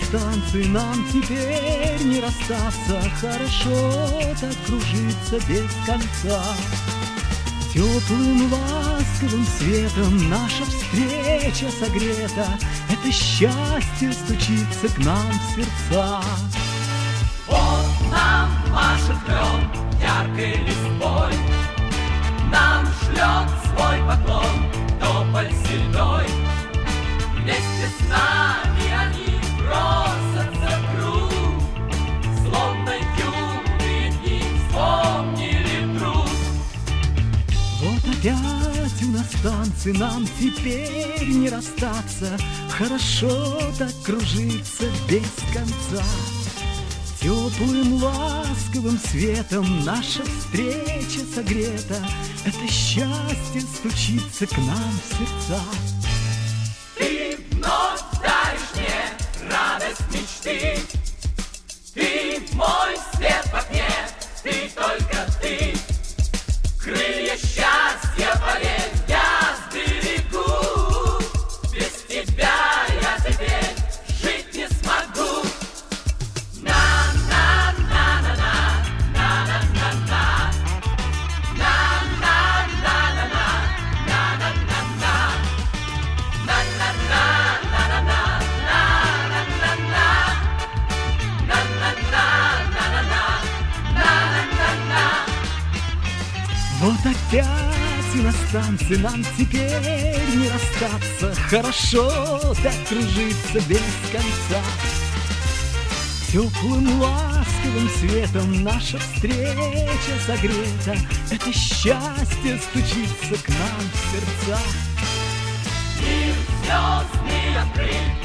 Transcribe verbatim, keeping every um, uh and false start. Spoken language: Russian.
станции, нам теперь не расстаться. Хорошо так кружиться без конца. Теплым ласковым светом наша встреча согрета. Это счастье стучится к нам в сердца. Вот нам машет клен яркой листвой, нам шлет свой поклон тополь седой. Вместе с нами они бросятся в круг, словно юные дни вспомнили вдруг. Вот опять у нас танцы, нам теперь не расстаться. Хорошо так кружиться без конца. Теплым ласковым светом наша встреча согрета. Это счастье стучится к нам в сердца. Ты вновь даришь мне радость мечты, ты мой свет в окне, ты только ты. Крылья счастья, поверь, я сберегу. Без тебя я теперь жить не смогу. Вот опять у нас танцы, нам теперь не расстаться. Хорошо так кружиться без конца. Теплым ласковым светом наша встреча согрета. Это счастье стучится к нам в сердца. Мир звездный открыт,